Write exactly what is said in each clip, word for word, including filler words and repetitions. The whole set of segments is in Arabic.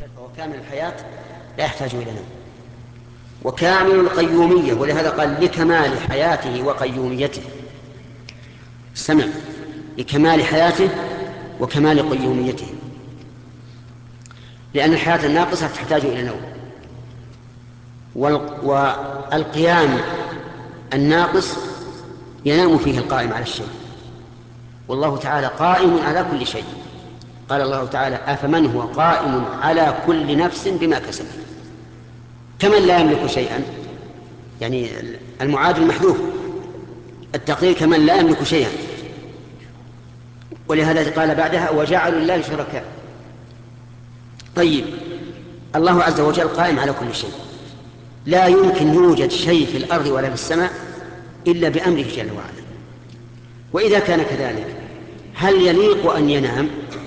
وهو كامل الحياة لا يحتاج إلى نوم. وكامل القيومية، ولهذا قال لكمال حياته وقيوميته. استمع، لكمال حياته وكمال قيوميته، لأن الحياة الناقصة تحتاج إلى نوم، والقيام الناقص ينام فيه القائم على الشيء، والله تعالى قائم على كل شيء. قال الله تعالى: أفمن هو قائم على كل نفس بما كسبت. كمن لا يملك شيئا، يعني المعادل محذوف، التقدير كمن لا يملك شيئا. ولهذا قال بعدها: وجعلوا الله شركاء. طيب، الله عز وجل قائم على كل شيء، لا يمكن يوجد شيء في الأرض ولا في السماء إلا بأمره جل وعلا. وإذا كان كذلك هل يليق أن ينام؟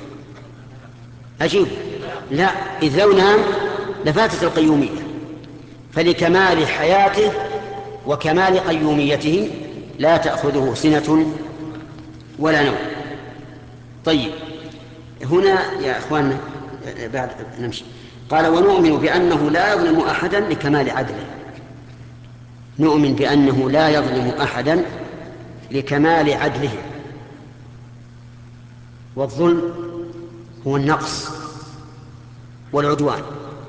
أجيب: لا، إذ لو نام لفاتت القيومية. فلكمال حياته وكمال قيوميته لا تأخذه سنة ولا نوم. طيب، هنا يا أخواننا بعد نمشي. قال: ونؤمن بأنه لا يظلم أحدا لكمال عدله. نؤمن بأنه لا يظلم أحدا لكمال عدله. والظلم هو النقص والعدوان.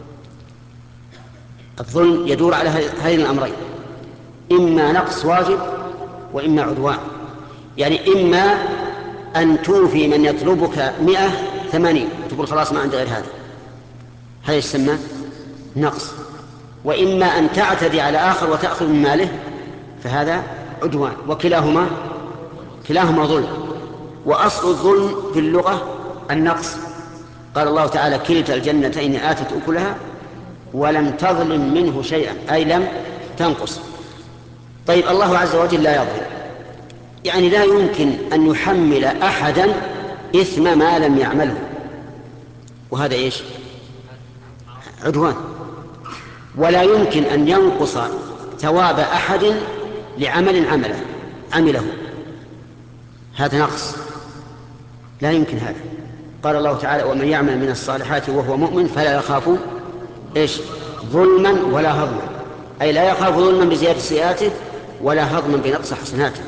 الظلم يدور على هذين الأمرين: إما نقص واجب وإما عدوان. يعني إما أن توفي من يطلبك مئة ثمانين تقول خلاص ما عندي غير هذا، هذا يسمى نقص. وإما أن تعتدي على آخر وتأخذ من ماله، فهذا عدوان. وكلاهما كلاهما ظلم. وأصل الظلم في اللغة النقص. قال الله تعالى: كلتا الجنتين آتت أكلها ولم تظلم منه شيئا، أي لم تنقص. طيب، الله عز وجل لا يظلم، يعني لا يمكن أن يحمل أحدا إثم ما لم يعمله، وهذا إيش؟ عدوان. ولا يمكن أن ينقص ثواب أحد لعمل عمله عمله، هذا نقص، لا يمكن هذا. قال الله تعالى: ومن يعمل من الصالحات وهو مؤمن فلا يخاف إيش؟ ظلما ولا هضما، أي لا يخاف ظلما بزيادة سيئاته ولا هضما بنقص حسناته.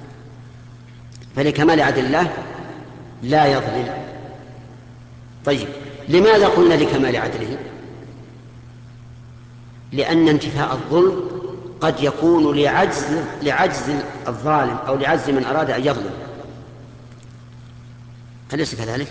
فلكمال عدل الله لا يظلم. طيب، لماذا قلنا لكمال عدله؟ لأن انتفاء الظلم قد يكون لعجز لعجز الظالم أو لعجز من أراد أن يظلم، أليس كذلك؟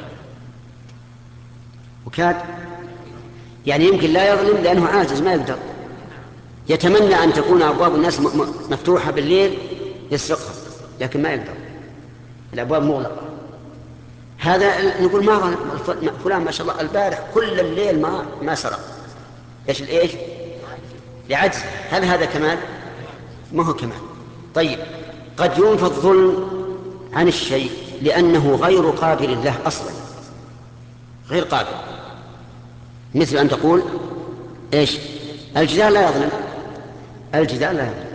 وكاد يعني يمكن لا يظلم لأنه عاجز ما يقدر، يتمنى أن تكون أبواب الناس مفتوحة بالليل يسرقها، لكن ما يقدر، الأبواب مغلقة. هذا نقول ما ظلم فلان ما شاء الله البارح كل الليل ما ما سرق. ايش الايش؟ لعجز. هل هذا كمال؟ ما هو كمال. طيب، قد ينفى الظلم عن الشيء لأنه غير قابل له أصلا، غير قابل. مثل أن تقول ايش؟ الجدار لا يظلم، الجدار لا يظلم.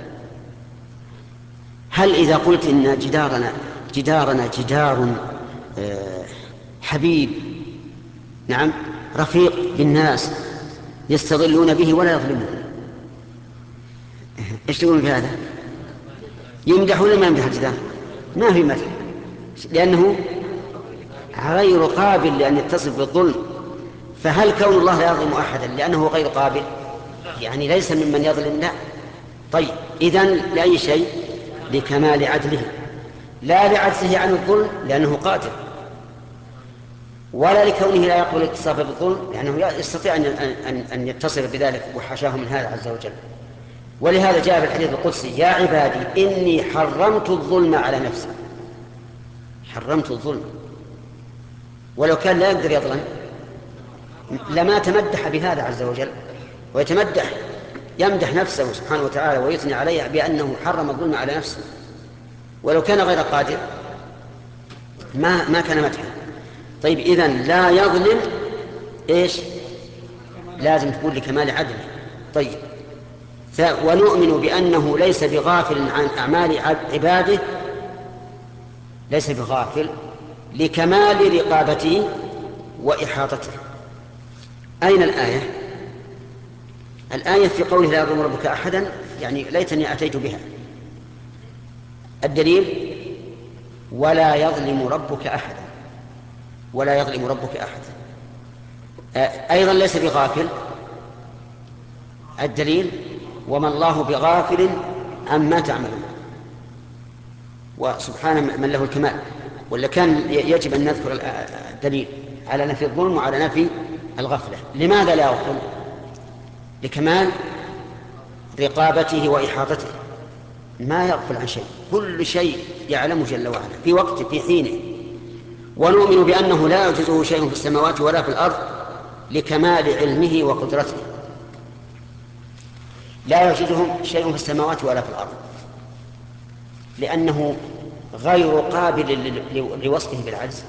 هل إذا قلت إن جدارنا جدارنا جدار آه حبيب، نعم، رفيق بالناس يستظلون به ولا يظلمون، ايش تقول في هذا؟ يمدح ولا ما يمدح الجدار؟ ما في مدح، لأنه غير قابل لأن يتصف بالظلم. فهل كون الله لا يظلم أحدا لأنه غير قابل؟ يعني ليس ممن يظلم، لا. طيب، إذن لأي شيء؟ لكمال عدله، لا لعجزه عن الظلم لأنه قادر، ولا لكونه لا يقبل الاتصاف بالظلم لأنه يستطيع أن أن أن يتصف بذلك وحاشاه من هذا عز وجل. ولهذا جاء في الحديث القدسي: يا عبادي إني حرمت الظلم على نفسي. حرمت الظلم. ولو كان لا يقدر يظلم لما تمدح بهذا عز وجل، ويتمدح يمدح نفسه سبحانه وتعالى ويثني عليه بأنه حرم الظلم على نفسه. ولو كان غير قادر ما ما كان مدحا. طيب، إذن لا يظلم إيش؟ لازم تقول لكمال عدله. طيب، ونؤمن بأنه ليس بغافل عن أعمال عباده، ليس بغافل لكمال رقابته وإحاطته. أين الآية؟ الآية في قوله لا يظلم ربك أحدا، يعني ليتني أتيت بها. الدليل ولا يظلم ربك أحدا، ولا يظلم ربك أحدا. أيضا ليس بغافل. الدليل وما الله بغافل عما تعملون، وسبحانه من له الكمال. ولا كان يجب أن نذكر الدليل على نفي الظلم وعلى نفي الغفلة. لماذا لا يغفل؟ لكمال رقابته وإحاطته، ما يغفل عن شيء، كل شيء يعلم جل وعلا في وقته في حينه. ونؤمن بأنه لا يعجزه شيء في السماوات ولا في الأرض لكمال علمه وقدرته. لا يعجزه شيء في السماوات ولا في الأرض لأنه غير قابل لوصفه بالعجز.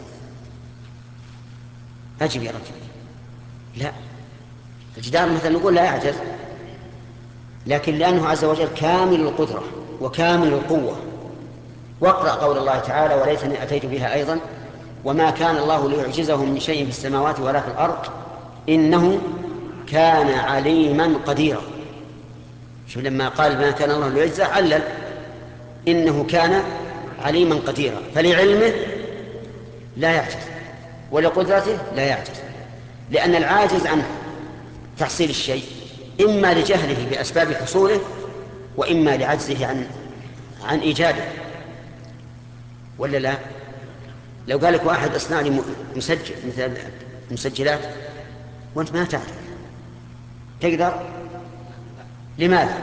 أجب يا رجل. لا، الجدار مثلا نقول لا يعجز، لكن لأنه عز وجل كامل القدرة وكامل القوة. واقرأ قول الله تعالى وليتني أتيت بها أيضا، وما كان الله ليعجزه من شيء في السماوات ولا في الأرض إنه كان عليما قديرا. شوف لما قال ما كان الله ليعجزه علل إنه كان عليما قديرا، فلعلمه لا يعجز ولقدرته لا يعجز، لأن العاجز عن تحصيل الشيء إما لجهله بأسباب حصوله وإما لعجزه عن عن إيجاده. ولا لا؟ لو قال لك واحد اصنع لي مسجل مثل المسجلات وانت ما تعرف تقدر؟ لماذا؟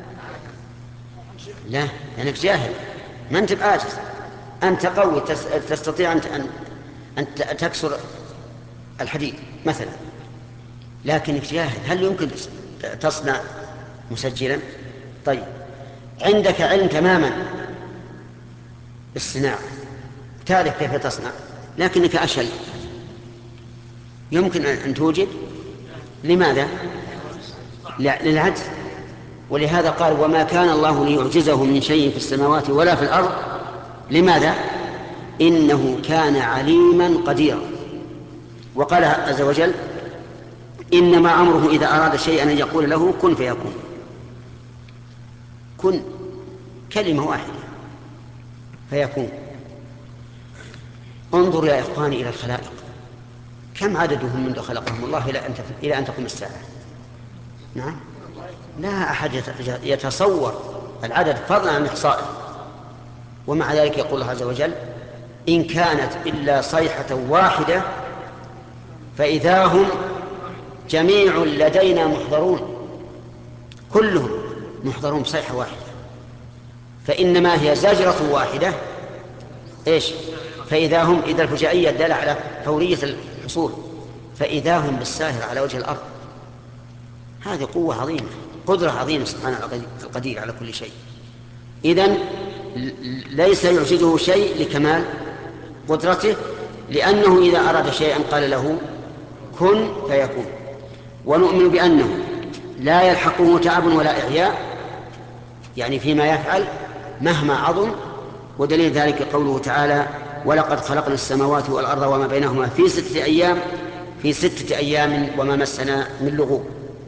لا، لأنك جاهل، ما انت بعاجز. أنت قوي تستطيع أن أن تكسر الحديد مثلا، لكنك جاهل. هل يمكن تصنع مسجلا؟ طيب، عندك علم تماما بالصناعة، تعرف كيف تصنع، لكنك أشل، يمكن أن توجد. لماذا؟ لا، للعجز. ولهذا قال وما كان الله ليعجزه من شيء في السماوات ولا في الأرض. لماذا؟ إنه كان عليما قديرا. وقال عز وجل إنما أمره إذا أراد شيئا أن يقول له كن فيكون. كن كلمة واحدة فيكون. انظر يا إخواني إلى الخلائق، كم عددهم منذ خلقهم الله إلى أن تقوم الساعة؟ نعم، لا أحد يتصور العدد فضلا عن إحصائه. ومع ذلك يقول الله عز وجل إن كانت إلا صيحة واحدة فإذا هم جميع لدينا محضرون. كلهم محضرون بصيحة واحدة، فإنما هي زجرة واحدة. إيش؟ فإذا هم، إذا الفجائية دل على فورية الحصول، فإذا هم بالساهر على وجه الأرض. هذه قوة عظيمة، قدرة عظيمة سبحانه القدير على كل شيء. إذن ليس يعجزه شيء لكمال قدرته، لأنه إذا أراد شيئا قال له كن فيكون. ونؤمن بأنه لا يلحقه تعب ولا إعياء، يعني فيما يفعل مهما عظم. ودليل ذلك قوله تعالى ولقد خلقنا السماوات والأرض وما بينهما في ستة أيام في ستة أيام وما مسنا من لغوب.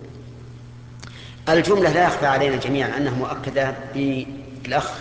الجملة لا يخفى علينا جميعا أنها مؤكدة بالأخ.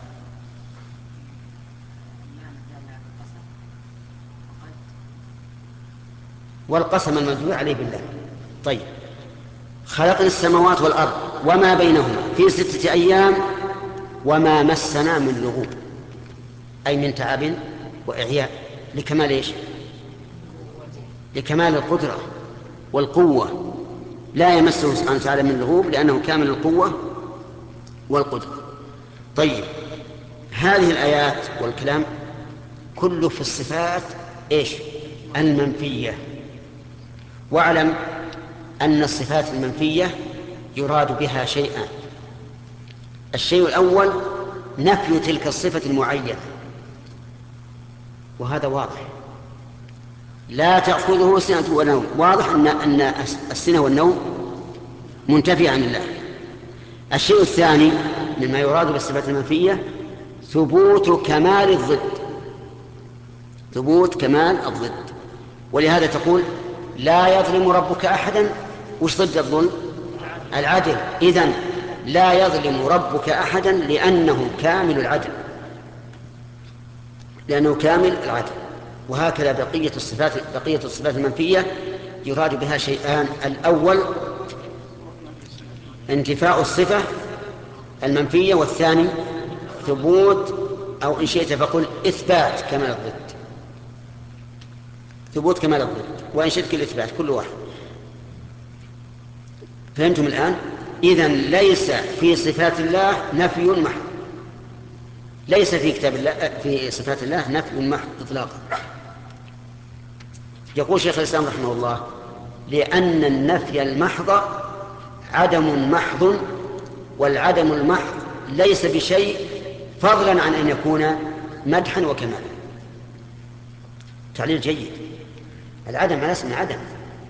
والقسم المدعو عليه بالله. طيب، خلقنا السماوات والأرض وما بينهما في ستة أيام وما مسنا من لغوب، أي من تعب وإعياء. لكمال إيش؟ لكمال القدرة والقوة. لا يمسه سبحانه وتعالى من لغوب لأنه كامل القوة والقدرة. طيب، هذه الآيات والكلام كله في الصفات إيش؟ المنفية. واعلم أن الصفات المنفية يراد بها شيئان. الشيء الأول نفي تلك الصفة المعينة، وهذا واضح، لا تأخذه سنة ونوم. واضح أن أن السنة والنوم منتفي عن الله. الشيء الثاني مما يراد بالصفات المنفية ثبوت كمال الضد، ثبوت كمال الضد. ولهذا تقول لا يظلم ربك أحدا، وش ضد الظلم؟ العدل. إذن لا يظلم ربك أحدا لأنه كامل العدل، لأنه كامل العدل. وهكذا بقية الصفات بقية الصفات المنفية يراد بها شيئان: الأول انتفاء الصفة المنفية، والثاني ثبوت، أو إن شئت فقل إثبات كمال الضد. ثبوت كمال الضد، وإن شئت الإثبات، كل واحد. فهمتم الآن؟ إذن ليس في صفات الله نفي محض، ليس في كتاب الله في صفات الله نفي محض إطلاقا. يقول شيخ الإسلام رحمه الله: لأن النفي المحض عدم محض، والعدم المحض ليس بشيء فضلا عن أن يكون مدحا وكمالا. تعليل جيد. العدم على اسم عدم.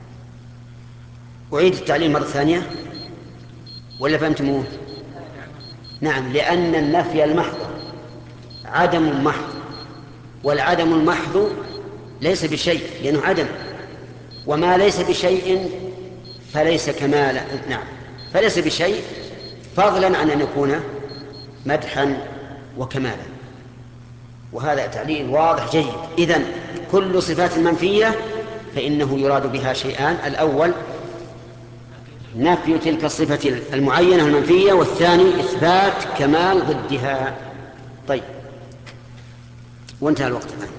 أعيد التعليل مرة ثانية ولا فهمتموه؟ نعم. لأن النفي المحض عدم محض، والعدم المحض ليس بشيء لأنه عدم، وما ليس بشيء فليس كمالا. نعم، فليس بشيء فضلا عن أن يكون مدحا وكمالا. وهذا تعليل واضح جيد. إذن كل صفات منفية فإنه يراد بها شيئان: الأول نفي تلك الصفة المعينة المنفية، والثاني إثبات كمال ضدها. طيب، وانتهى الوقت الآن.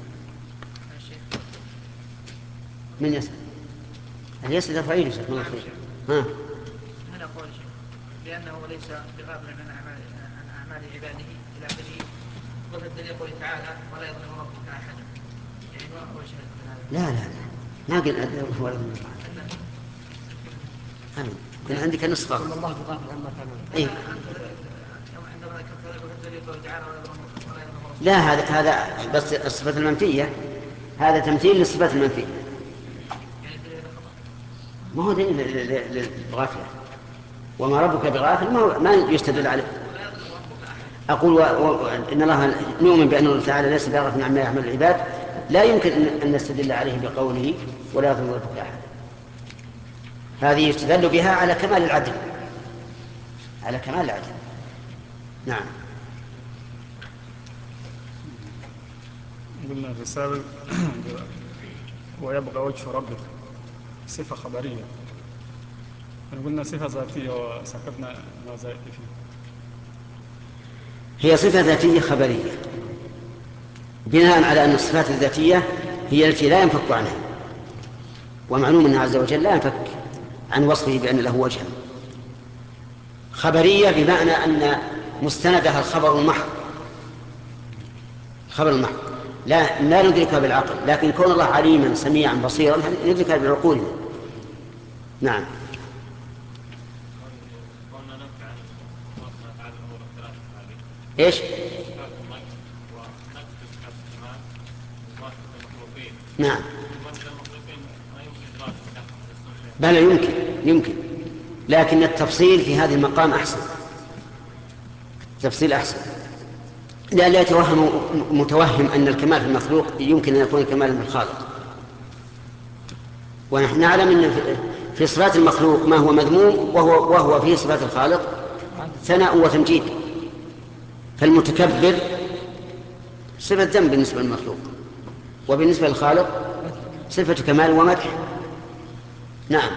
من يسأل؟ هل يسأل الفعيل يا شيخ؟ الله خير. ها. هنا قول شيخ لأنه ليس بغافل عن أعمال عن أعمال عباده إلى آخره. والدليل يقول تعالى: ولا يظلم ربك أحدا. يعني ما هو شيء؟ لا لا لا، ما قلنا ولا يظلم أحدا. كان عندك نسخة. الله بغافل عما تعملون. إيه؟ لا، هذا هذا بس الصفة المنفية، هذا تمثيل للصفات المنفية، ما هو دليل للغافلة. وما ربك بغافل ما, ما يستدل عليه. أقول و... و... إن الله نؤمن بأن الله تعالى ليس بغافل عما يعمل العباد، لا يمكن أن نستدل عليه بقوله ولا يظلم ربك أحد. هذه يستدل بها على كمال العدل، على كمال العدل. نعم. قلنا في السابق ويبقى وجه ربك صفة خبرية، قلنا صفة ذاتية وسكتنا ما زائد فيه. هي صفة ذاتية خبرية بناء على أن الصفات الذاتية هي التي لا ينفك عنها، ومعلوم أنه عز وجل لا ينفك عن وصفه بأن له وجها. خبرية بمعنى أن مستندها الخبر المحض، الخبر المحض لا لا ندركها بالعقل، لكن كون الله عليما سميعا بصيرا ندركها بعقولنا. نعم. ايش؟ نعم. بلى يمكن يمكن لكن التفصيل في هذا المقام أحسن، تفصيل أحسن، لأن لا يتوهم متوهم أن الكمال في المخلوق يمكن أن يكون كمالا في الخالق. ونحن نعلم أن في صفات المخلوق ما هو مذموم، وهو, وهو في صفات الخالق ثناء وتمجيد. فالمتكبر صفة ذنب بالنسبة للمخلوق، وبالنسبة للخالق صفة كمال ومدح. نعم.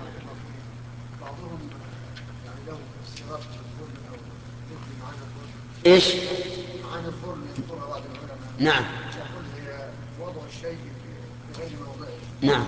ايش؟ معاني الظلم يذكرها بعض العلماء. نعم. يقول هي وضع الشيء في غير موضعه. نعم.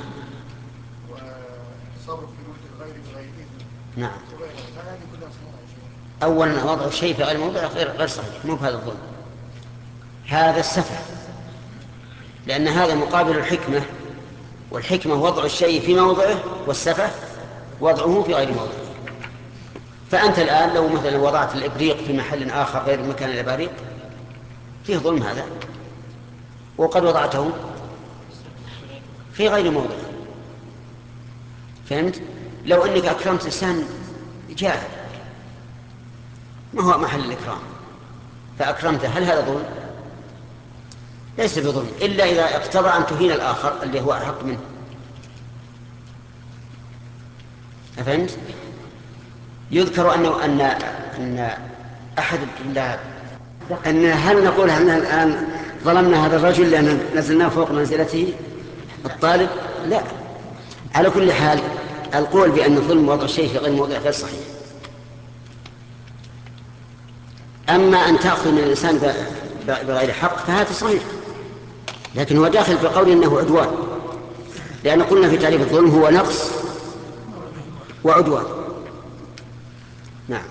وتصرف في ملك الغير بغير اذنه. نعم. فهذه كلها صناعة شيء. اولا وضع الشيء في غير موضعه غير غير صحيح، مو بهذا الظلم، هذا السفه، لان هذا مقابل الحكمه، والحكمه وضع الشيء في موضعه، والسفه وضعه في غير موضعه. فأنت الآن لو مثلا وضعت الإبريق في محل آخر غير مكان الإباريق فيه ظلم هذا، وقد وضعته في غير موضع. فهمت؟ لو أنك أكرمت إنسان جاهل ما هو محل الإكرام فأكرمته، هل هذا ظلم؟ ليس بظلم، إلا إذا اقتضى أن تهين الآخر اللي هو أحق منه. أفهمت؟ يذكر أنه أن أن أحد الطلاب أن هل نقول أن الآن ظلمنا هذا الرجل لأن نزلناه فوق منزلته الطالب؟ لا. على كل حال القول بأن الظلم وضع الشيء في غير موضع غير صحيح. أما أن تأخذ من الإنسان بغير حق فهذا صحيح، لكن هو داخل في قول إنه عدوان، لأن قلنا في تعريف الظلم هو نقص وعدوان. نعم.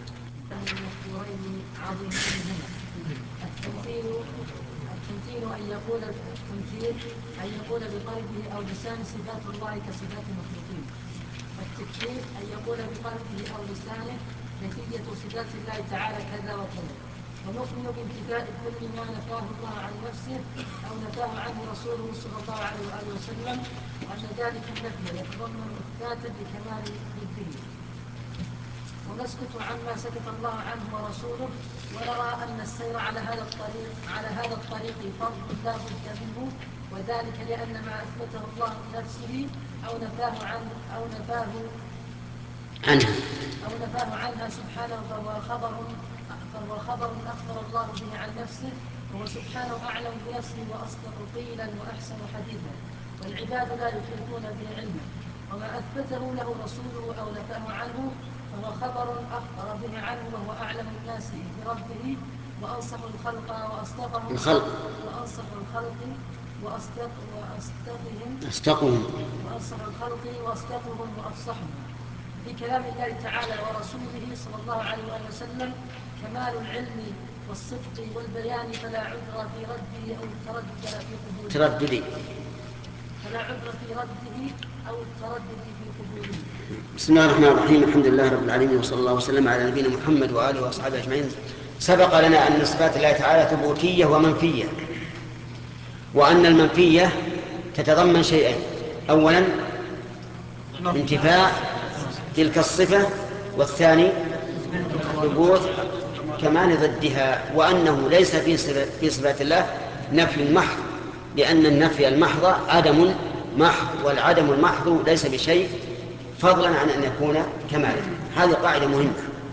التمثيل التمثيل أن يقول التمثيل أن يقول بقلبه أو لسانه صفات الله كصفات المخلوقين. والتكفير أن يقول بقلبه أو لسانه نتيجة صفات الله تعالى كذا وكذا. ونؤمن بامتثال كل ما نفاه الله عن نفسه أو نفاه عنه رسوله صلى الله عليه وآله وسلم، وأن ذلك النفي يتضمن إثباتا لكمال ضده. ونسكت عما سكت الله عنه ورسوله، ونرى أن السير على هذا الطريق على هذا الطريق فرض لا بد منه، وذلك لأن ما أثبته الله لنفسه أو نفاه عنه أو نفاه عنه أو نفاه عنها سبحانه فهو خبر فهو خبر أخبر الله به عن نفسه، وهو سبحانه أعلم بنفسه وأصدق قيلا وأحسن حديثا، والعباد لا يحيطون به علما. وما أثبته له رسوله أو نفاه عنه فهو خبر أخبر به عنه، وهو أعلم الناس بربه وأنصح الخلق وأصدقهم الخلق وأنصح الخلق وأصدق وأصدقهم أصدقهم وأنصح الخلق وأصدقهم وأفصحهم. في كلام الله تعالى ورسوله صلى الله عليه وسلم كمال العلم والصدق والبيان، فلا عذر في رده أو التردد في قبوله ترددي فلا عذر في رده أو التردد في قبوله. بسم الله الرحمن الرحيم. الحمد لله رب العالمين، وصلى الله وسلم على نبينا محمد وآله وأصحابه أجمعين. سبق لنا أن صفات الله تعالى ثبوتية ومنفية، وأن المنفية تتضمن شيئين: أولا انتفاء تلك الصفة، والثاني ثبوت كمال ضدها، وأنه ليس في صفات الله نفي محض، لأن النفي المحض عدم محض، والعدم المحض ليس بشيء فضلا عن أن يكون كمالا. هذه قاعدة مهمة.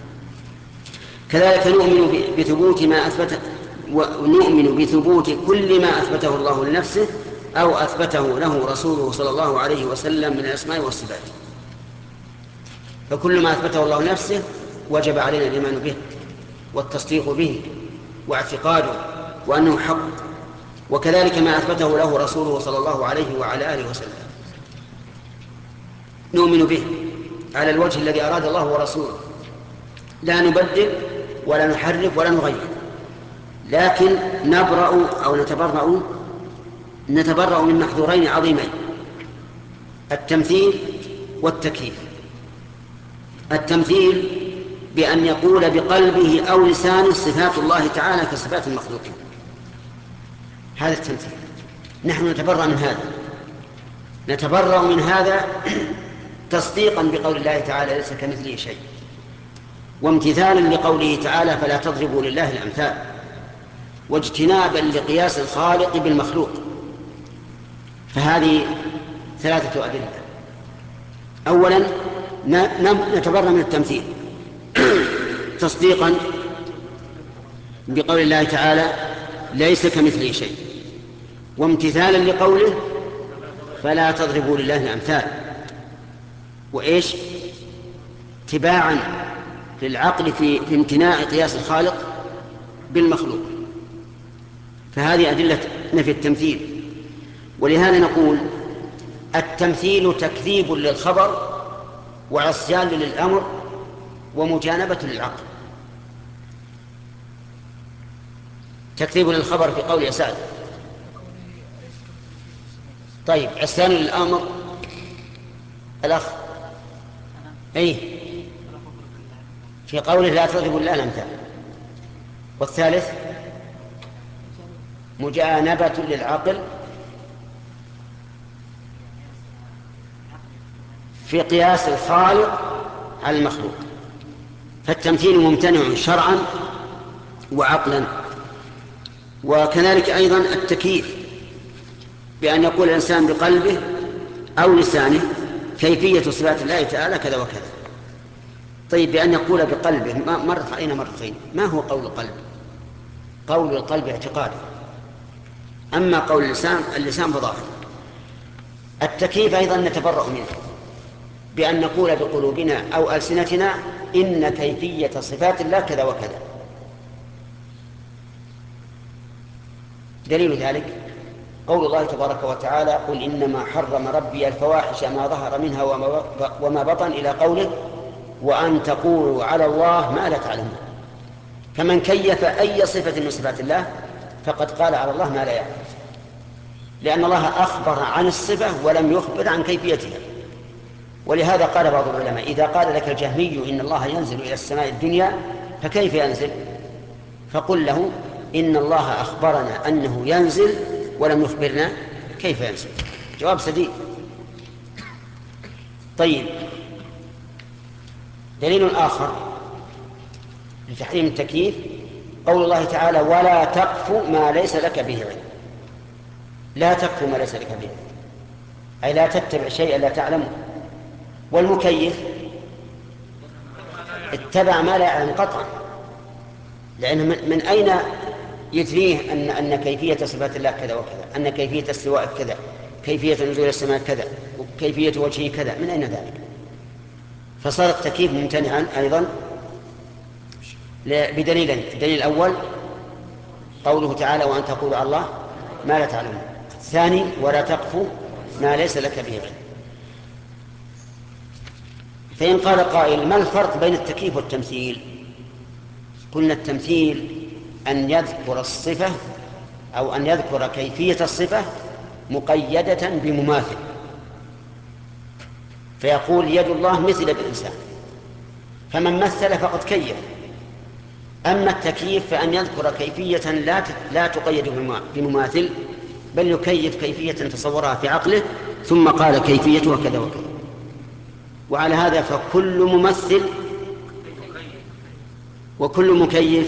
كذلك نؤمن بثبوت ما أثبته ونؤمن بثبوت كل ما أثبته الله لنفسه أو أثبته له رسوله صلى الله عليه وسلم من الأسماء والصفات. فكل ما أثبته الله لنفسه وجب علينا الإيمان به والتصديق به واعتقاده وأنه حق، وكذلك ما أثبته له رسوله صلى الله عليه وعلى آله وسلم نؤمن به على الوجه الذي أراد الله ورسوله، لا نبدل ولا نحرف ولا نغير، لكن نبرأ أو نتبرأ نتبرأ من محذورين عظيمين: التمثيل والتكييف. التمثيل بأن يقول بقلبه أو لسانه صفات الله تعالى كصفات المخلوقين، هذا التمثيل. نحن نتبرأ من هذا نتبرأ من هذا تصديقا بقول الله تعالى ليس كمثله شيء، وامتثالا لقوله تعالى فلا تضربوا لله الأمثال، واجتنابا لقياس الخالق بالمخلوق. فهذه ثلاثة أدلة. أولا نتبرأ من التمثيل تصديقا بقول الله تعالى ليس كمثله شيء، وامتثالا لقوله فلا تضربوا لله الأمثال، وإيش تباعا للعقل في, في امتناع قياس الخالق بالمخلوق. فهذه أدلة نفي التمثيل. ولهذا نقول التمثيل تكذيب للخبر وعصيان للأمر ومجانبة للعقل. تكذيب للخبر في قول يسعد، طيب عصيان للأمر الأخ أي في قوله لا تضربوا لله الأمثال، والثالث مجانبة للعقل في قياس الخالق على المخلوق. فالتمثيل ممتنع شرعا وعقلا. وكذلك أيضا التكييف بأن يقول الإنسان بقلبه أو لسانه كيفية صفات الله تعالى كذا وكذا. طيب بأن يقول بقلبه، مرت علينا مرتين. ما هو قول القلب؟ قول القلب اعتقاد، أما قول اللسان اللسان فظاهر. التكييف أيضا نتبرأ منه بأن نقول بقلوبنا أو ألسنتنا إن كيفية صفات الله كذا وكذا. دليل ذلك قول الله تبارك وتعالى: قل إنما حرم ربي الفواحش ما ظهر منها وما بطن، إلى قوله: وأن تقولوا على الله ما لا تعلمون. فمن كيف أي صفة من صفات الله فقد قال على الله ما لا يعلم، لأن الله أخبر عن الصفة ولم يخبر عن كيفيتها. ولهذا قال بعض العلماء: إذا قال لك الجهمي إن الله ينزل إلى السماء الدنيا فكيف ينزل؟ فقل له: إن الله أخبرنا أنه ينزل ولم يخبرنا كيف ينزل. جواب سديد. طيب، دليل آخر لتحريم التكييف قول الله تعالى: ولا تقف ما ليس لك به علم. لا تقف ما ليس لك به علم، أي لا تتبع شيئا لا تعلمه. والمكيف اتبع ما لا يعلم قطعا، لأنه من أين يدريه أن أن كيفية صفات الله كذا وكذا، أن كيفية استواء كذا، كيفية نزول السماء كذا، وكيفية وجهه كذا؟ من أين ذلك؟ فصار التكييف ممتنعا أيضا بدليلين: الدليل الأول قوله تعالى: وأن تقولوا على الله ما لا تعلمون. الثاني: ولا تقف ما ليس لك به علم. فإن قال قائل: ما الفرق بين التكييف والتمثيل؟ قلنا: التمثيل أن يذكر الصفة أو أن يذكر كيفية الصفة مقيدة بمماثل، فيقول: يد الله مثل بالإنسان، فمن مثل فقد كيف. أما التكييف فأن يذكر كيفية لا لا تقيد بمماثل، بل يكيف كيفية تصورها في عقله ثم قال كيفيتها كذا وكذا. وعلى هذا فكل ممثل وكل مكيف،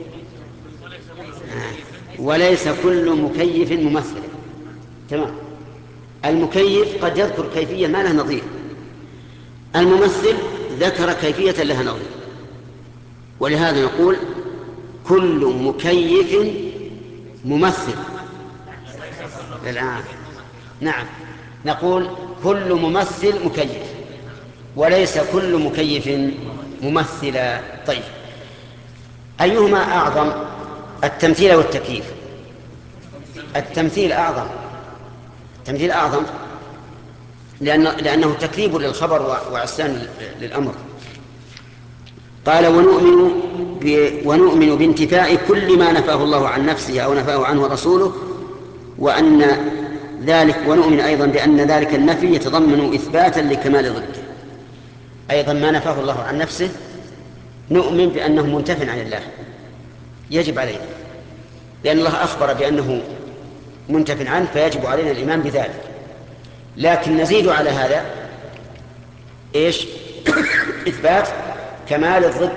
وليس كل مكيف ممثل. تمام. المكيف قد يذكر كيفية ما لها نظير، الممثل ذكر كيفية لها نظير. ولهذا نقول: كل مكيف ممثل. الآن نعم، نقول كل ممثل مكيف، وليس كل مكيف ممثلا. طيب، أيهما أعظم، التمثيل أو التكييف؟ التمثيل أعظم. التمثيل أعظم لأنه, لأنه تكذيب للخبر وعصيان للأمر. قال: ونؤمن, ونؤمن بانتفاء كل ما نفاه الله عن نفسه أو نفاه عنه رسوله، وأن ذلك ونؤمن أيضا بأن ذلك النفي يتضمن إثباتا لكمال ضده. أيضا ما نفاه الله عن نفسه نؤمن بأنه منتف عن الله، يجب علينا، لأن الله أخبر بأنه منتف عنه، فيجب علينا الإيمان بذلك. لكن نزيد على هذا إيش؟ إثبات كمال الضد،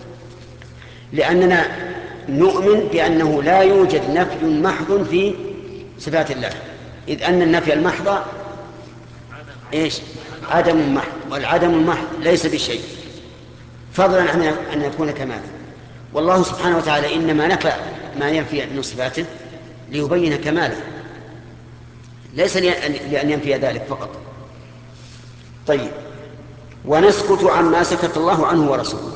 لأننا نؤمن بأنه لا يوجد نفي محض في صفات الله، إذ أن النفي المحض إيش؟ عدم محض، والعدم المحض ليس بشيء، فضلا عن أن يكون كمالا. والله سبحانه وتعالى إنما نفى ما ينفي من صفاته ليبين كماله، ليس لأن ينفي ذلك فقط. طيب، ونسكت عما سكت الله عنه ورسوله،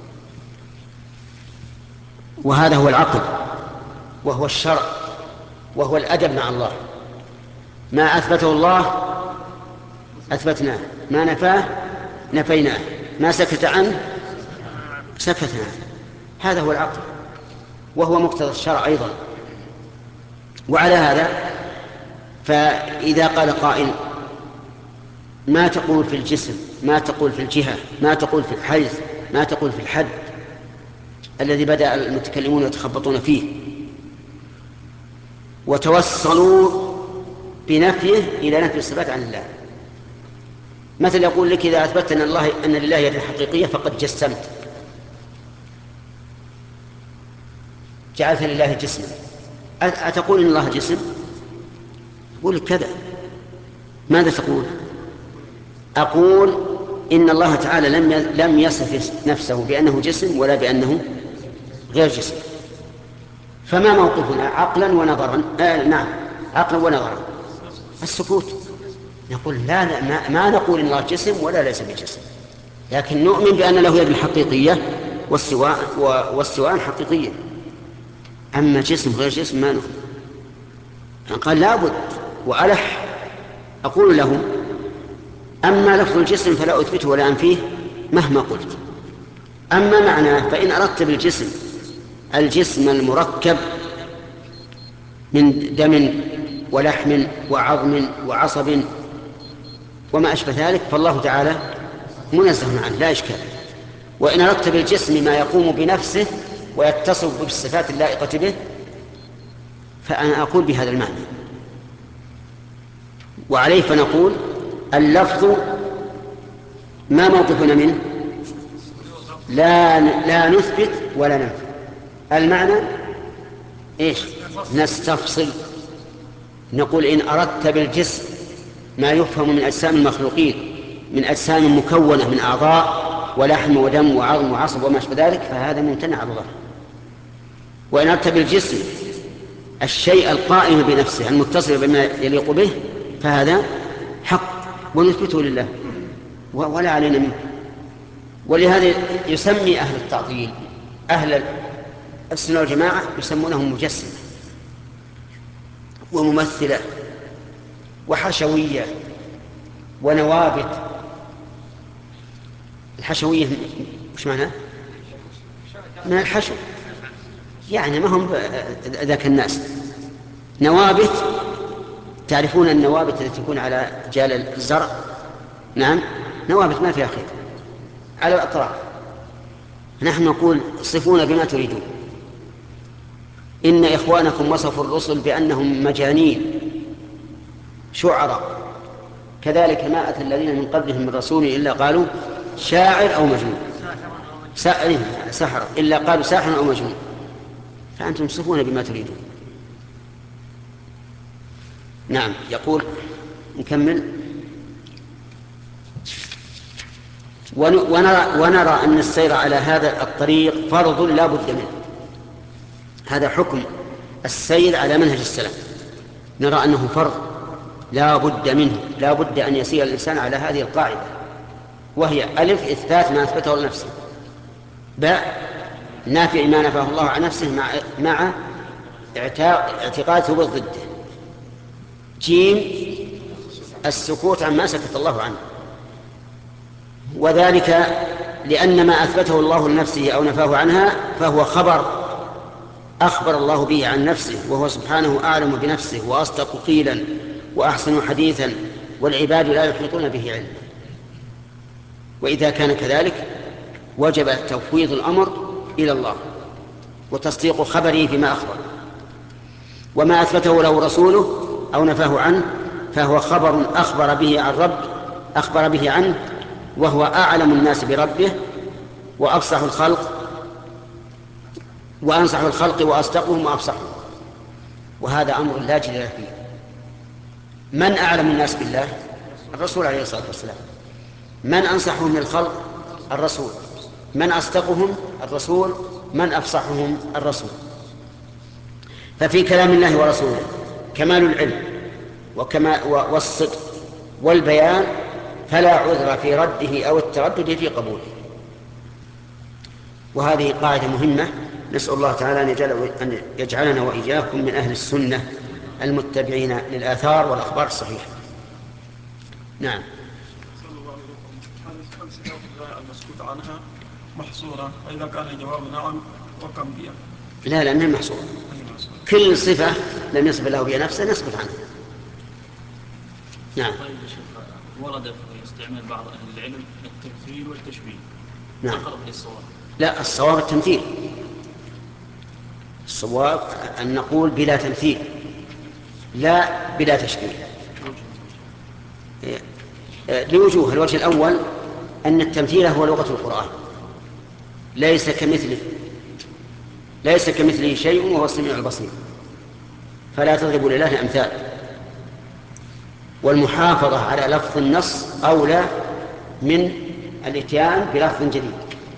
وهذا هو العقل وهو الشرع وهو الأدب مع الله. ما أثبته الله أثبتناه، ما نفاه نفيناه، ما سكت عنه سكتناه. هذا هو العقل وهو مقتضى الشرع أيضا. وعلى هذا فإذا قال قائل: ما تقول في الجسم، ما تقول في الجهة، ما تقول في الحيز، ما تقول في الحد الذي بدأ المتكلمون يتخبطون فيه، وتوصلوا بنفيه إلى نفي الصفات عن الله. مثل يقول لك: إذا أثبت أن, الله أن لله يد حقيقية فقد جسمت، جعلت لله جسما. أتقول إن الله جسم؟ أقول لك كذا. ماذا تقول؟ أقول إن الله تعالى لم لم يصف نفسه بأنه جسم ولا بأنه غير جسم، فما موقفنا عقلا ونظرا؟ آه نعم، عقلا ونظرا السكوت. نقول لا, لا ما, ما نقول إن الله جسم ولا ليس بجسم، لكن نؤمن بأن له يد حقيقية واستواء واستواء حقيقية. أما جسم غير جسم ما نؤمن. يعني قال لابد وألح، أقول له أما لفظ الجسم فلا أثبته ولا أنفيه مهما قلت، أما معناه فإن أردت بالجسم الجسم المركب من دم ولحم وعظم وعصب وما أشبه ذلك فالله تعالى منزه عنه لا إشكال. وإن أردت بالجسم ما يقوم بنفسه ويتصف بالصفات اللائقة به فأنا أقول بهذا المعنى. وعليه فنقول اللفظ ما موقفنا منه؟ لا لا نثبت ولا ننفي. المعنى إيش؟ نستفصل، نقول إن أردت بالجسم ما يفهم من أجسام المخلوقين من أجسام مكونة من أعضاء ولحم ودم وعظم وعصب وما أشبه ذلك فهذا ممتنع على الله. وإن أردت بالجسم الشيء القائم بنفسه المتصل بما يليق به فهذا حق ونثبته لله ولا علينا منه. ولهذا يسمي أهل التعطيل أهل السنة والجماعة يسمونهم مجسمة وممثلة وحشوية ونوابت. الحشوية مش معناه؟ من الحشو، يعني ما هم ذاك الناس. نوابت، تعرفون النوابت التي تكون على جال الزرع؟ نعم، نوابت ما فيها خير على الأطراف. نحن نقول صفونا بما تريدون. إن إخوانكم وصفوا الرسل بأنهم مجانين شعراء، كذلك ما أتى الذين من قبلهم من رسول إلا قالوا شاعر أو مجنون، سحر إلا قالوا ساحر أو مجنون. فأنتم تصفون بما تريدون. نعم. يقول نكمل. ونرى, ونرى أن السير على هذا الطريق فرض لا بد منه. هذا حكم السير على منهج السلف، نرى أنه فرض لا بد منه، لا بد أن يسير الإنسان على هذه القاعدة، وهي ألف إثبات ما أثبته لنفسه، باء نافع ما نفاه الله عن نفسه مع, مع اعتقاد ثبوت ضده، جيم السكوت عما سكت الله عنه. وذلك لأن ما أثبته الله لنفسه أو نفاه عنها فهو خبر أخبر الله به عن نفسه، وهو سبحانه أعلم بنفسه وأصدق قيلا وأحسن حديثا، والعباد لا يحيطون به علما. وإذا كان كذلك وجب تفويض الأمر إلى الله وتصديق خبره فيما أخبر. وما أثبته له رسوله أو نفاه عنه فهو خبر أخبر به عن رب أخبر به عنه، وهو أعلم الناس بربه وأفصح الخلق وأنصح الخلق وأصدقهم وأفصحهم. وهذا أمر لا جدال فيه. من أعلم الناس بالله؟ الرسول عليه الصلاة والسلام. من أنصحهم للخلق؟ الرسول. من أصدقهم؟ الرسول. من أفصحهم؟ الرسول. ففي كلام الله ورسوله كمال العلم وكما والصدق والبيان، فلا عذر في رده أو التردد في قبوله. وهذه قاعدة مهمة، نسأل الله تعالى أن يجعلنا وإياكم من أهل السنة المتبعين للآثار والأخبار الصحيحة. نعم. المسكوت عنها محصورة، إذا كان الجواب نعم وكم بها؟ لا لا، من محصورة. كل صفة لم يصف الله بها نفسه نسكت عنها. نعم. طيب يا شيخ، ورد في استعمال بعض أهل العلم التمثيل والتشبيه. نعم. أقرب للصواب. لا، الصواب التمثيل. الصواب أن نقول بلا تمثيل لا بلا تشبيه لوجوه. الوجه الأول أن التمثيل هو لغة القرآن، ليس كمثله ليس كمثله شيء، وهو السميع البصير، فلا تضربوا لله أمثال. والمحافظة على لفظ النص أولى من الإتيان بلفظ جديد.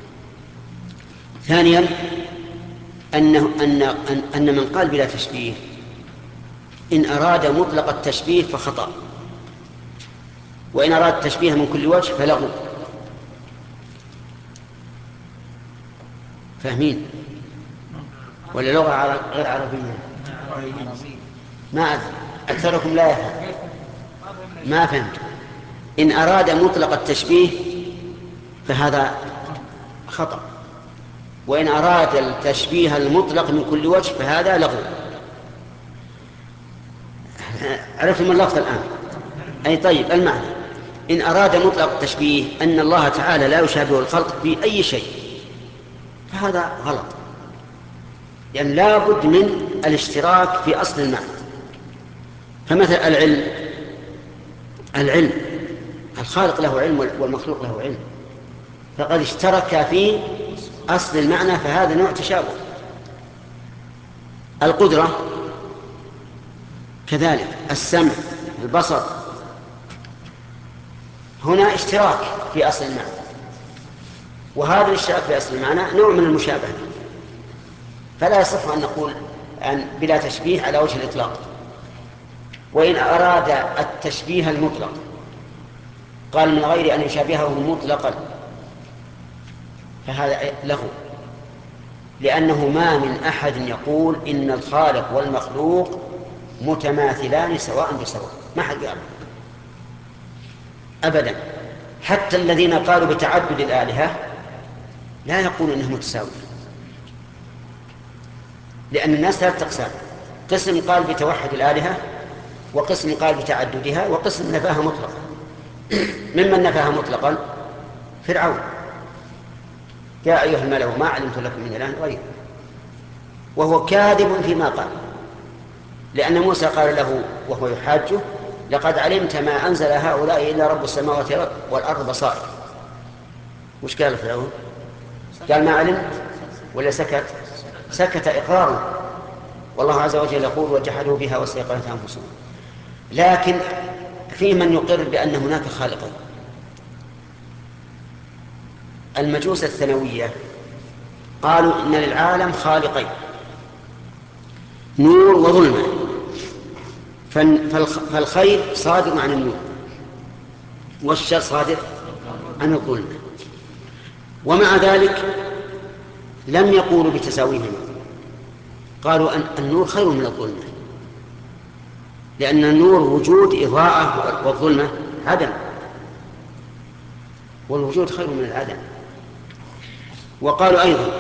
ثانيا أنه أن أن أن من قال بلا تشبيه إن أراد مطلق التشبيه فخطأ، وإن أراد التشبيه من كل وجه فلغو. فاهمين ولا لغة غير عربية؟ ما أدري، أكثركم لا يفهم. ما فهمت. إن أراد مطلق التشبيه فهذا خطأ، وإن أراد التشبيه المطلق من كل وجه فهذا لغو. عرفتم اللفظ الآن؟ أي طيب، المعنى إن أراد مطلق التشبيه أن الله تعالى لا يشابه الخلق في أي شيء فهذا غلط، لأن يعني لا بد من الاشتراك في أصل المعنى. فمثل العلم العلم الخالق له علم والمخلوق له علم، فقد اشترك في أصل المعنى، فهذا نوع تشابه. القدرة كذلك، السمع، البصر، هنا اشتراك في أصل المعنى، وهذا الاشتراك في أصل المعنى نوع من المشابهة، فلا يصح أن نقول أن بلا تشبيه على وجه الإطلاق. وإن أراد التشبيه المطلق قال من غير أن يشابهه مطلقا فهذا له، لأنه ما من أحد يقول إن الخالق والمخلوق متماثلان سواء بسواء، ما حد يعلم أبدا. حتى الذين قالوا بتعدد الآلهة لا يقولون إنه متساوي، لأن الناس ثلاثة أقسام: قسم قال بتوحد الآلهة، وقسم قال بتعددها، وقسم نفاها مطلقا. ممن نفاها مطلقا فرعون: يا أيها الملأ ما علمت لكم من إله غيره، وهو كاذب فيما قال، لأن موسى قال له وهو يحاجه: لقد علمت ما أنزل هؤلاء إلا رب السماوات والأرض بصائر. وش قال فرعون؟ قال ما علمت ولا سكت؟ سكت إقرارا. والله عز وجل يقول: وجحدوا بها واستيقنتها أنفسهم. لكن في من يقر بأن هناك خالقين. المجوس الثانوية قالوا إن للعالم خالقين: نور وظلمة، فالخير صادر عن النور والشر صادر عن الظلمة. ومع ذلك لم يقولوا بتساويهما، قالوا أن النور خير من الظلمة، لأن النور وجود إضاءة والظلمة عدم، والوجود خير من العدم. وقالوا أيضا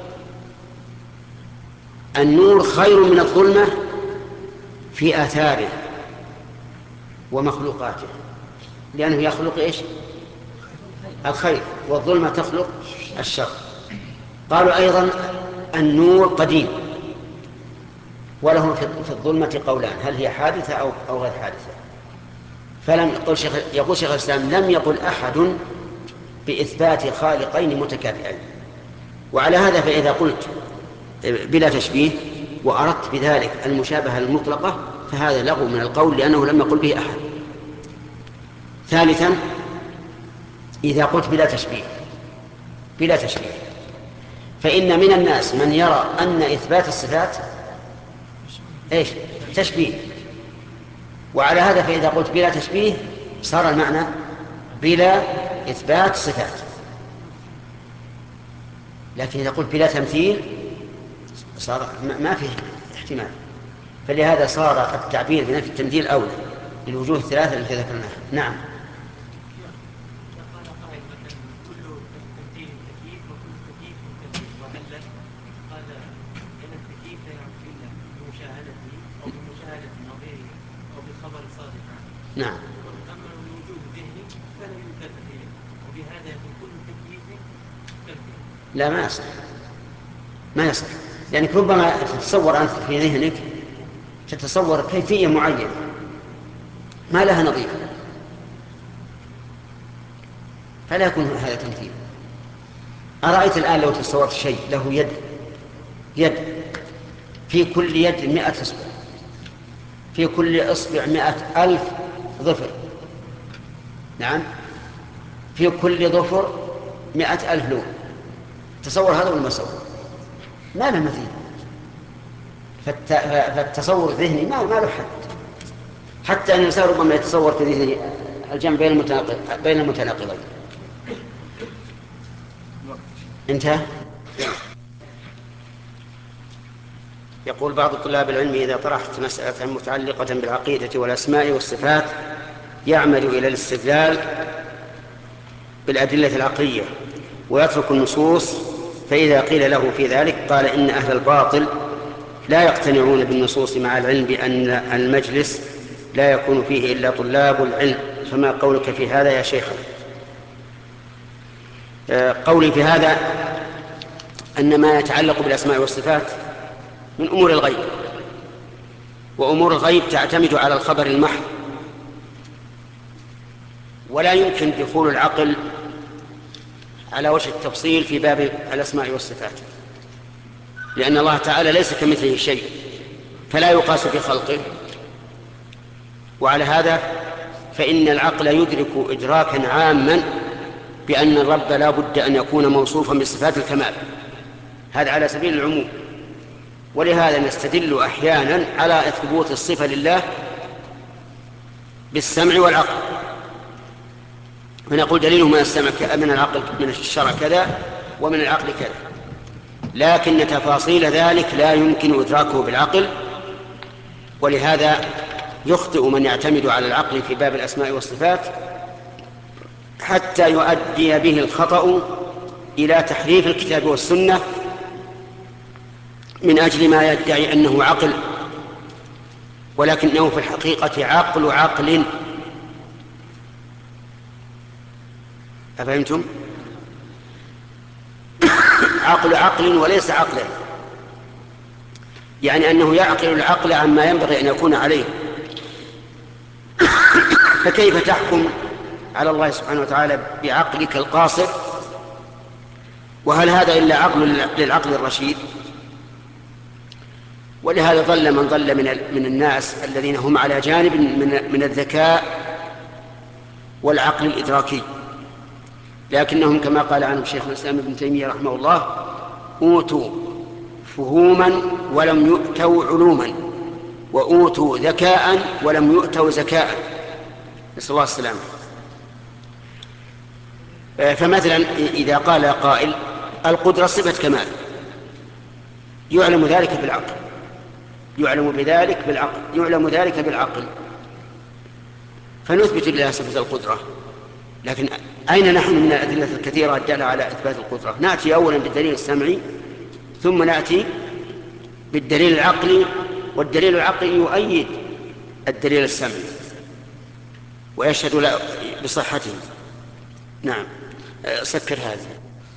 النور خير من الظلمة في آثاره ومخلوقاته، لأنه يخلق إيش؟ الخير، والظلمة تخلق الشر. قالوا أيضا النور قديم، وله في الظلمة قولان: هل هي حادثة أو, أو غير حادثة. فلم يقول شيخ يقول شيخ الإسلام: لم يقل أحد بإثبات خالقين متكافئين. وعلى هذا فإذا قلت بلا تشبيه وأردت بذلك المشابهة المطلقة فهذا لغو من القول، لأنه لم يقل به أحد. ثالثا، إذا قلت بلا تشبيه بلا تشبيه فإن من الناس من يرى أن إثبات الصفات إيش؟ تشبيه. وعلى هذا فإذا قلت بلا تشبيه صار المعنى بلا إثبات صفات. لكن إذا قلت بلا تمثيل صار ما فيه احتمال، فلهذا صار التعبير بنفي التمثيل أولى للوجوه الثلاثة التي ذكرناها. نعم. نعم. أما الوجود الذهني فلا يلتفت إليه، وبهذا يكون كل تكليف تمثيل. لا، ما يصح، ما يصح، لأنك ربما تتصور أنت في ذهنك تتصور كيفية معينة ما لها نظير، فلا يكون هذا تمثيل. أرأيت الآن لو تصورت شيء له يد يد في كل يد مئة إصبع، في كل إصبع مئة ألف ظفر. نعم، في كل ظفر مئة ألف لون. تصور هذا والمسور ما له مثيل. فالتصور الذهني ما ما له حد، حتى أن الإنسان ربما يتصور في ذهنه الجمع بين المتناقض بين المتناقضين. انتهى. يقول بعض طلاب العلم: إذا طرحت مسألة متعلقة بالعقيدة والأسماء والصفات يعمد إلى الاستدلال بالأدلة العقلية ويترك النصوص، فإذا قيل له في ذلك قال: إن أهل الباطل لا يقتنعون بالنصوص مع العلم بأن المجلس لا يكون فيه إلا طلاب العلم، فما قولك في هذا يا شيخ؟ قولي في هذا أن ما يتعلق بالأسماء والصفات من أمور الغيب، وأمور الغيب تعتمد على الخبر المحض، ولا يمكن دخول العقل على وجه التفصيل في باب الأسماء والصفات، لأن الله تعالى ليس كمثله شيء فلا يقاس في خلقه. وعلى هذا فإن العقل يدرك إدراكا عاما بأن الرب لا بد أن يكون موصوفا بصفات الكمال، هذا على سبيل العموم. ولهذا نستدل أحيانا على ثبوت الصفة لله بالسمع والعقل، فنقول دليله من السمع من العقل من الشرع كذا ومن العقل كذا، لكن تفاصيل ذلك لا يمكن إدراكه بالعقل. ولهذا يخطئ من يعتمد على العقل في باب الأسماء والصفات حتى يؤدي به الخطأ إلى تحريف الكتاب والسنة من أجل ما يدعي أنه عقل، ولكنه في الحقيقة عقل عقل. أفهمتم؟ عقل عقل وليس عقلا، يعني أنه يعقل العقل عما ينبغي أن يكون عليه. فكيف تحكم على الله سبحانه وتعالى بعقلك القاصر؟ وهل هذا إلا عقل للعقل الرشيد؟ ولهذا ضل من ضل من من الناس الذين هم على جانب من من الذكاء والعقل الإدراكي، لكنهم كما قال عنهم شيخ الإسلام ابن تيمية رحمه الله: أوتوا فهوما ولم يؤتوا علوما، وأوتوا ذكاء ولم يؤتوا زكاء، نسأل الله السلامة. فمثلا إذا قال قائل: القدرة صفة كمال، يعلم ذلك بالعقل، يعلم بذلك بالعقل يعلم ذلك بالعقل فنثبت لله صفة القدرة. لكن أين نحن من الأدلة الكثيرة الدالة على إثبات القدرة؟ نأتي أولا بالدليل السمعي، ثم نأتي بالدليل العقلي، والدليل العقلي يؤيد الدليل السمعي ويشهد بصحته. نعم، سكر هذا.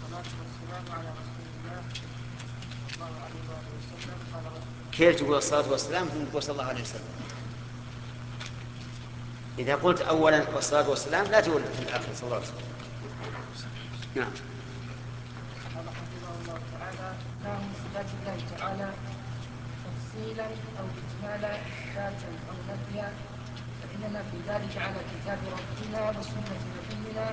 كيف تقول الصلاة والسلام ثم تقول صلى الله عليه وسلم؟ إذا قلت أولا والصلاة والسلام لا تقول في الآخر صلى الله عليه وسلم. نعم. قال حفظه الله تعالى: ما من صفات الله تعالى تفصيلا أو إجمالا إثباتا أو نفيا، فإننا في ذلك على كتاب ربنا وسنة نبينا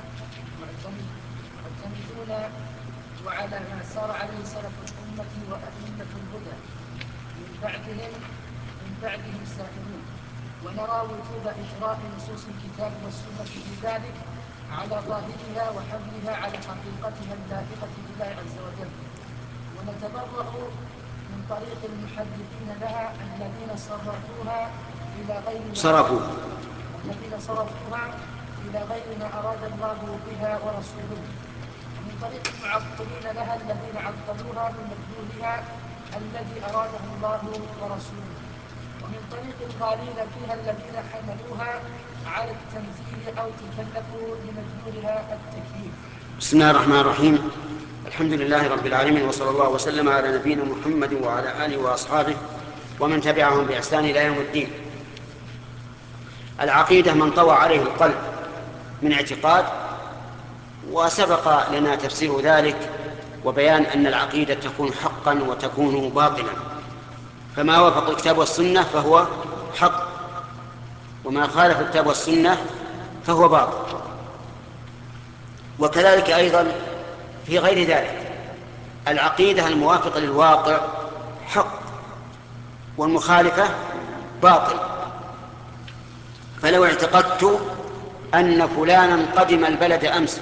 معتمدون، وعلى ما سار عليه سلف الأمة وأئمة الهدى من بعدهم من بعدهم سائرون. ونرى وجوب إجراء نصوص الكتاب والسنة في ذلك على ظاهرها وحملها على حقيقتها اللائقة بالله عز وجل. ونتبرأ من طريق المحدثين لها الذين صرفوها إلى غير صرفوا الذين صرفوها إلى غير ما أراد الله بها ورسوله، ومن طريق المعطلين لها الذين عطلوها من مدلولها الذي أراده الله ورسوله، ومن طريق الغالين فيها الذين حملوها على التمثيل أو تكلفوا لمدلولها التكييف. بسم الله الرحمن الرحيم. الحمد لله رب العالمين، وصلى الله وسلم على نبينا محمد وعلى آله وأصحابه ومن تبعهم بإحسان إلى يوم الدين. العقيدة من طوى عليه القلب من اعتقاد، وسبق لنا تفسير ذلك وبيان أن العقيدة تكون حقا وتكون باطلا، فما وافق الكتاب والسنة فهو حق، وما خالف الكتاب والسنة فهو باطل. وكذلك أيضا في غير ذلك، العقيدة الموافقة للواقع حق والمخالفة باطل. فلو اعتقدت أن فلانا قدم البلد أمس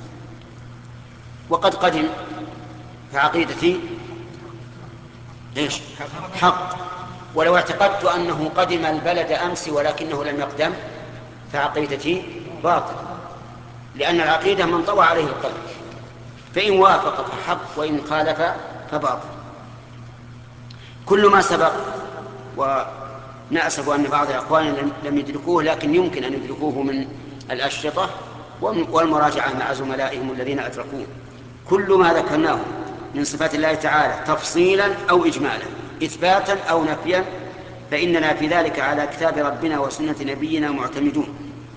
وقد قدم، فعقيدتي إيش؟ حق. ولو اعتقدت أنه قدم البلد أمس ولكنه لم يقدم، فعقيدتي باطل، لأن العقيدة من طوى عليه القلب، فإن وافق فحق وإن خالف فباطل. كل ما سبق، ونأسف أن بعض أخواننا لم يدركوه، لكن يمكن أن يدركوه من الأشرطة والمراجعة مع زملائهم الذين أدركوه، كل ما ذكرناه من صفات الله تعالى تفصيلا أو إجمالا، إثباتا أو نفيا، فإننا في ذلك على كتاب ربنا وسنة نبينا معتمدون،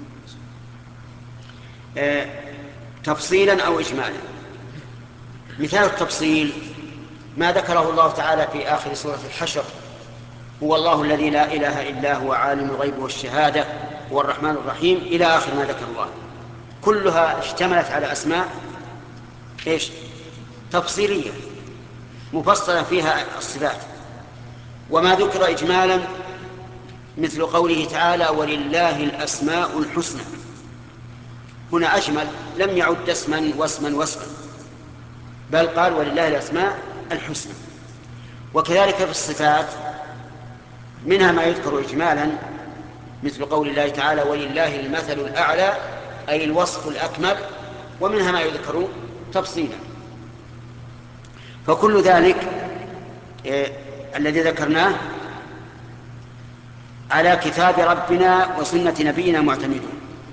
آه تفصيلا أو إجمالا. مثال التفصيل ما ذكره الله تعالى في آخر سورة الحشر: هو الله الذي لا إله إلا هو عالم الغيب والشهادة هو الرحمن الرحيم، إلى آخر ما ذكر الله. كلها اشتملت على أسماء إيش؟ تفصيلية مفصلة فيها الصفات. وما ذكر إجمالا مثل قوله تعالى: ولله الأسماء الحسنى، هنا أجمل، لم يعد اسما واسما واسما، بل قال ولله الأسماء الحسنى. وكذلك في الصفات منها ما يذكر إجمالا مثل قول الله تعالى: ولله المثل الأعلى، أي الوصف الأكمل، ومنها ما يذكر تفصيلا. فكل ذلك إيه الذي ذكرناه على كتاب ربنا وسنة نبينا معتمدون،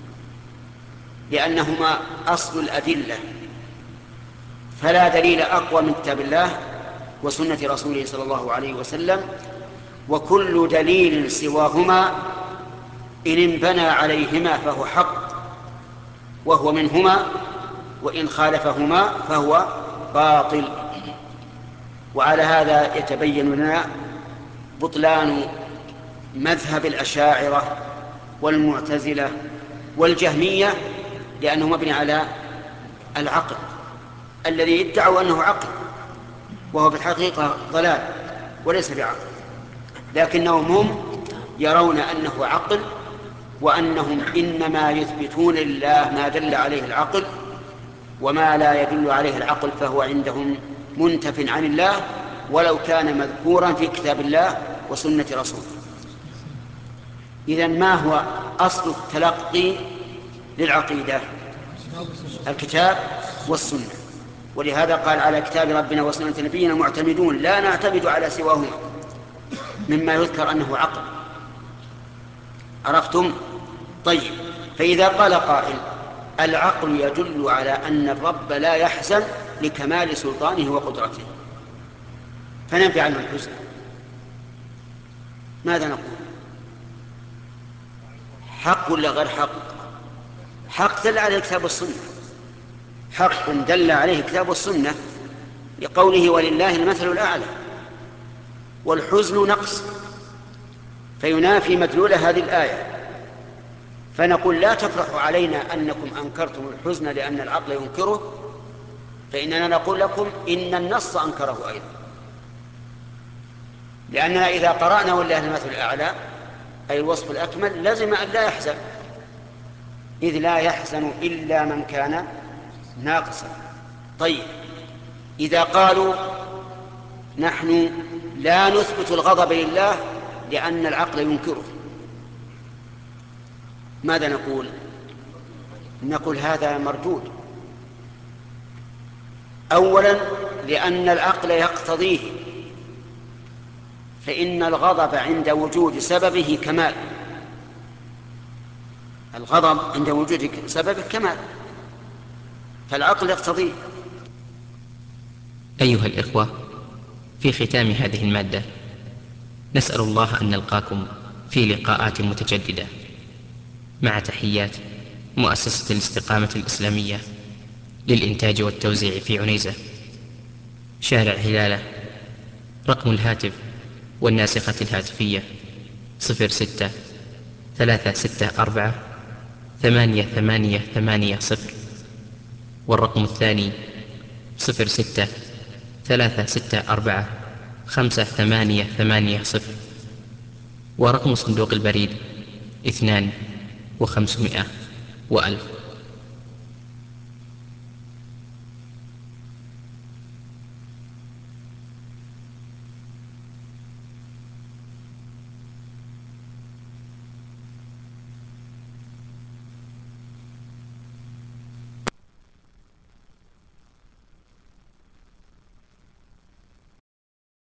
لأنهما أصل الأدلة، فلا دليل أقوى من كتاب الله وسنة رسوله صلى الله عليه وسلم، وكل دليل سواهما إن انبنى عليهما فهو حق وهو منهما، وإن خالفهما فهو باطل. وعلى هذا يتبين لنا بطلان مذهب الأشاعرة والمعتزلة والجهمية، لأنه مبني على العقل، الذي ادعوا أنه عقل وهو في الحقيقة ضلال وليس بعقل، لكنهم هم يرون أنه عقل، وأنهم إنما يثبتون لله ما دل عليه العقل، وما لا يدل عليه العقل فهو عندهم منتف عن الله ولو كان مذكورا في كتاب الله وسنة رسوله. إذن ما هو أصل التلقي للعقيدة؟ الكتاب والسنة. ولهذا قال: على كتاب ربنا وسنة نبينا معتمدون، لا نعتمد على سواهما مما يذكر أنه عقل. عرفتم؟ طيب، فإذا قال قائل: العقل يدل على أن الرب لا يحزن لكمال سلطانه وقدرته، فننفي عنه الحزن، ماذا نقول؟ حق ولا غير حق؟ حق دل عليه الكتاب والسنة، حق دل عليه الكتاب والسنة لقوله: ولله المثل الأعلى. والحزن نقص، فينافي مدلول هذه الآية، فنقول: لا تفرحوا علينا أنكم أنكرتم الحزن لأن العقل ينكره، فإننا نقول لكم إن النص أنكره أيضا، لأننا إذا قرأنا ولله المثل الأعلى أي الوصف الأكمل لازم أن لا يحزن، إذ لا يحزن إلا من كان ناقصا. طيب، إذا قالوا نحن لا نثبت الغضب لله لأن العقل ينكره، ماذا نقول؟ نقول هذا مردود. أولا لأن العقل يقتضيه، فإن الغضب عند وجود سببه كمال، الغضب عند وجود سببه كمال، فالعقل يقتضيه. أيها الإخوة، في ختام هذه المادة نسأل الله أن نلقاكم في لقاءات متجددة، مع تحيات مؤسسة الاستقامة الإسلامية للإنتاج والتوزيع في عنيزة، شارع هلالة. رقم الهاتف والناسخة الهاتفية صفر ستة ثلاثة ستة أربعة ثمانية ثمانية ثمانية صفر. والرقم الثاني صفر ستة ثلاثة ستة أربعة خمسة ثمانية ثمانية صفر. ورقم صندوق البريد اثنان وخمسمائة وألف.